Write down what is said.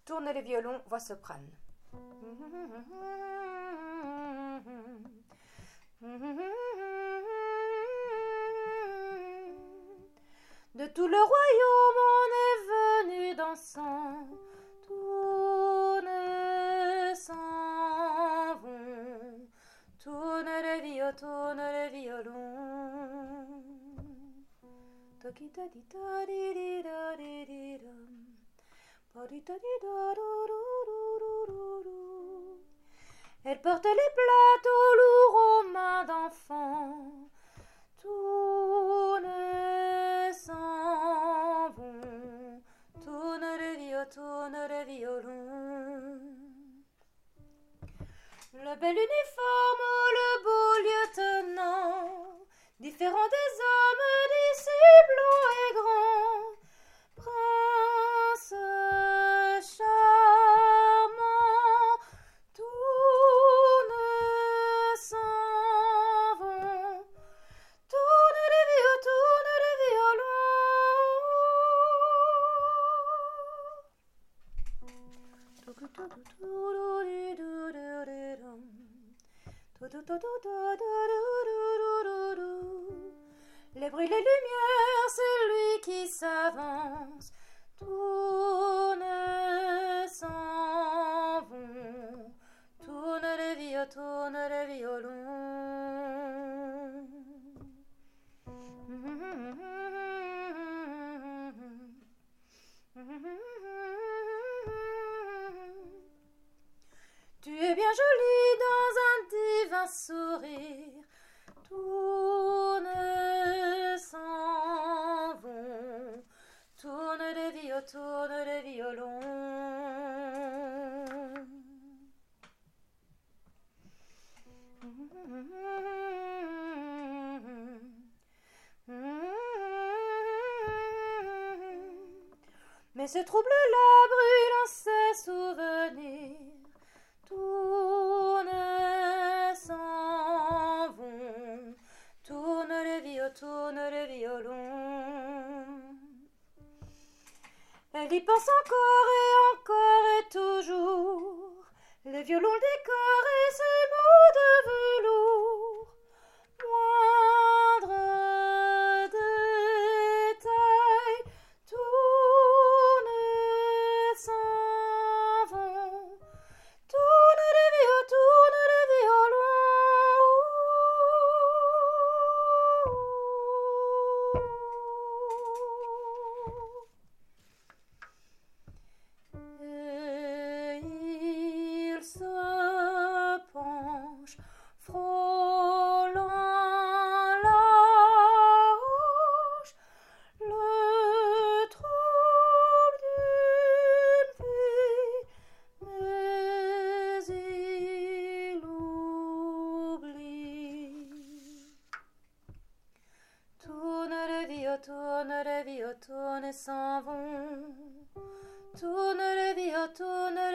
Tourne les violons, voix soprane. De tout le royaume on est venu dansant, tourne s'en vont, tourne les violons. Elle porte les plateaux lourds aux mains d'enfants, tourne s'en vont, tourne le violon. Le bel uniforme, le beau lieutenant, différent des hommes d'ici blonds et grands, prince charmant, tourne s'en vont, tourne le les bruits, les lumières, c'est lui qui s'avance, tourne s'en vont, tourne le violon. Tu es bien jolie dans un divin sourire, tourne s'en vont, tourne le violon. Mais ce trouble-là brûle en ses souvenirs, tourne s'en vont, tourne le violon. Elle y pense encore et toujours, le violon décore et ses mots de velours, moindre détail, tourne s'en vont, tourne le violon. Et il se penche, frôlant la hanche, le trouble d'une vie, mais il oublie. Tourne le violon et s'en vont, tourne le violon, tourne